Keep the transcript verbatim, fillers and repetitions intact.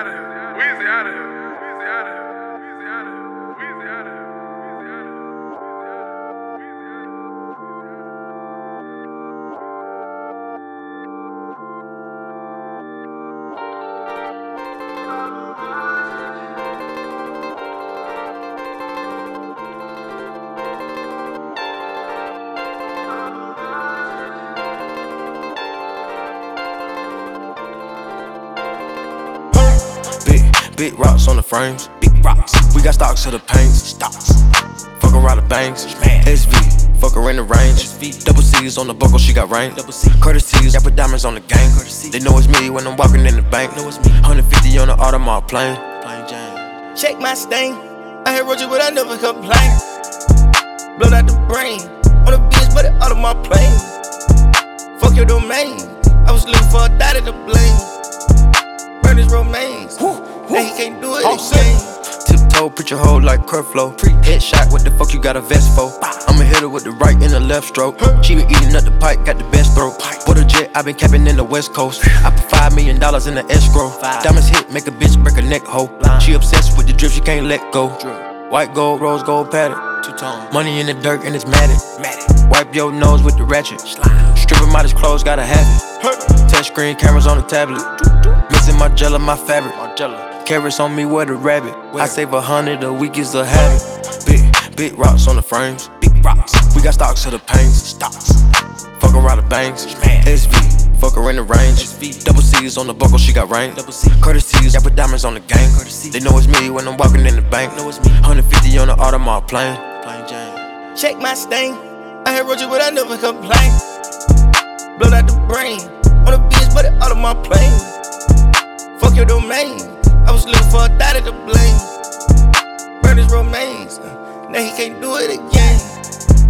out of here. Weezy out of here. Weezy out of here. Weezy out of here. Weezy out of here. Weezy out of here. Big rocks on the frames, big rocks. We got stocks to the paints, stocks. Fuck around the banks, S V. Fuck her in the range. Double C's on the buckle, she got range. Courtesies, I put diamonds on the gang. They know it's me when I'm walking in the bank. one hundred fifty on the Audemars plane. Check my stain. I had Roger, but I never complain. Blown out the brain. On the beach, but it out of my plane. Fuck your domain. I was looking for a dot at the blame. Burn his romaines. Now he can't do it again. Tiptoe, put your hoe like Curflow. Headshot, what the fuck you got a vest for? I'ma hit her with the right and the left stroke. She been eating up the pipe, got the best throat. For the jet, I been capping in the West Coast. I put five million dollars in the escrow. Diamonds hit, make a bitch break her neck hole. She obsessed with the drip, she can't let go. White gold, rose gold pattern. Money in the dirt and it's matted. Wipe your nose with the ratchet. Strip him out his clothes, gotta have it. Touch screen cameras on the tablet. Mixing my gel and my fabric. Carrots on me, where the rabbit. I save a hundred a week is a habit. Big, big rocks on the frames, big rocks. We got stocks to the paints, stocks. Fuck around the banks, S V. Fuck her in the range. Double C's on the buckle, she got range. Courtesies, I put diamonds on the gang. They know it's me when I'm walking in the bank. one hundred fifty on the Audemars plane. Check my stain. I had Roger, but I never complain. Blown out the brain. On the beach, but it out of my plane. Fuck your domain. I was looking for a dot at the blame. Burn his romaines. Now he can't do it again.